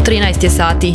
13 je sati.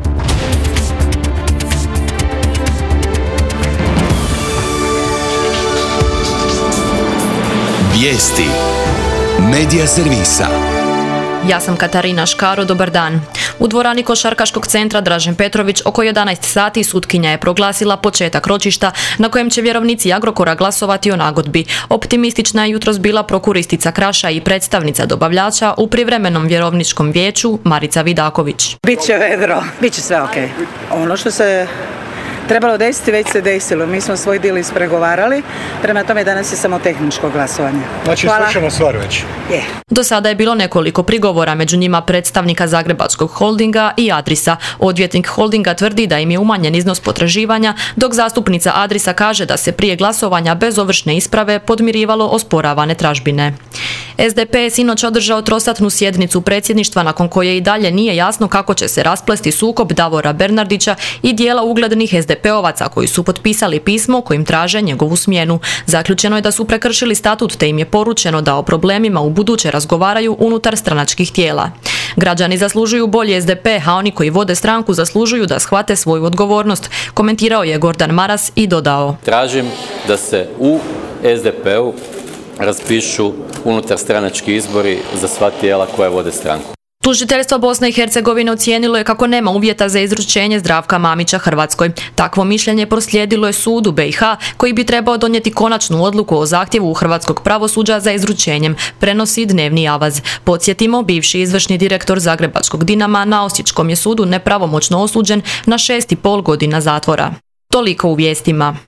Vijesti Medija servisa. Ja sam Katarina Škaro, dobar dan. U dvorani Košarkaškog centra Dražen Petrović oko 11 sati sutkinja je proglasila početak ročišta na kojem će vjerovnici Agrokora glasovati o nagodbi. Optimistična je jutros bila prokuristica Kraša i predstavnica dobavljača u privremenom vjerovničkom vijeću Marica Vidaković. Biće vedro, biće sve ok. Ono što se trebalo desiti, već se desilo. Mi smo svoj dil ispregovarali, prema tome danas je samo tehničko glasovanje. Znači, slušamo stvar već. Je. Do sada je bilo nekoliko prigovora, među njima predstavnika Zagrebačkog holdinga i Adrisa. Odvjetnik holdinga tvrdi da im je umanjen iznos potraživanja, dok zastupnica Adrisa kaže da se prije glasovanja bez ovršne isprave podmirivalo osporavane tražbine. SDP je sinoć održao trosatnu sjednicu predsjedništva nakon koje i dalje nije jasno kako će se rasplesti sukob Davora Bernardića i dijela uglednih SDP-ovaca koji su potpisali pismo kojim traže njegovu smjenu. Zaključeno je da su prekršili statut te im je poručeno da o problemima u buduće razgovaraju unutar stranačkih tijela. Građani zaslužuju bolji SDP, a oni koji vode stranku zaslužuju da shvate svoju odgovornost, komentirao je Gordan Maras i dodao: Tražim da se u SDP-u raspišu unutar stranački izbori za sva tijela koja vode stranku. Tužiteljstvo Bosne i Hercegovine ocijenilo je kako nema uvjeta za izručenje Zdravka Mamića Hrvatskoj. Takvo mišljenje proslijedilo je sudu BiH koji bi trebao donijeti konačnu odluku o zahtjevu hrvatskog pravosuđa za izručenjem, prenosi Dnevni avaz. Podsjetimo, bivši izvršni direktor Zagrebačkog Dinama na Osječkom je sudu nepravomoćno osuđen na 6,5 godina zatvora. Toliko u vijestima.